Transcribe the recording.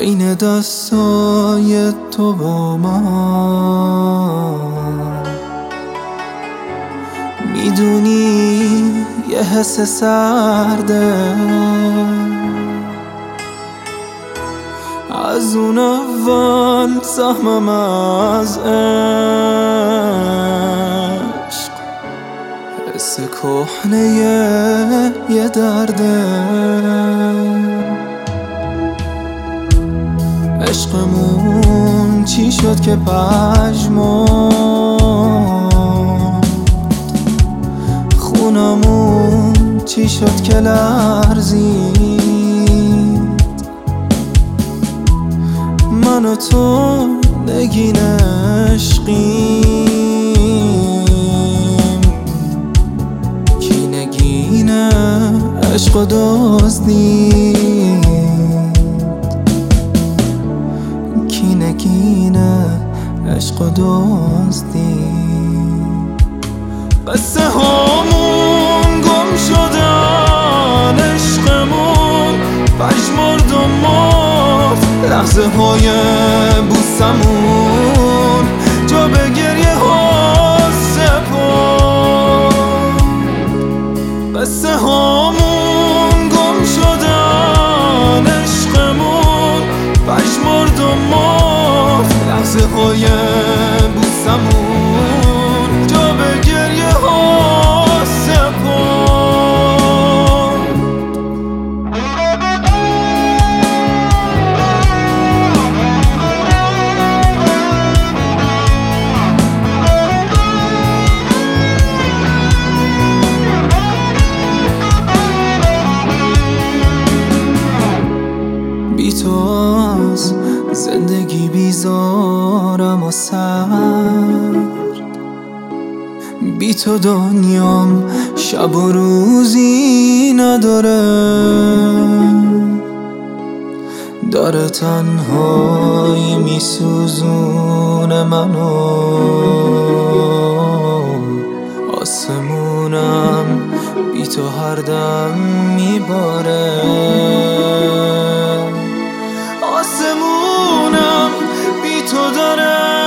بین دستای تو با من. میدونی یه حس سرده از اون اول سهمم از عشق، حس کهنه یه درده. عشقمون چی شد که پژمرد؟ خونمون چی شد که لرزید؟ من و تو نگین عشقیم، کی نگین عشق و دزدید؟ کی نگین عشق و دزدید؟ قصه هامون گم شدن، عشقمون پژمرد و مرد، لحظه های بوسمون جا به گریه ها سپرد. قصه هامون گم شدن، عشقمون پژمرد و مرد، لحظه های بوسمون جا به گریه ها سپرد. بی تو از زندگی بیزارم و سرد، بی تو دنیام شب و روزی نداره. داره تنهایی میسوزونه منو، آسمونم بی تو هر دم میباره. آسمونم بی تو داره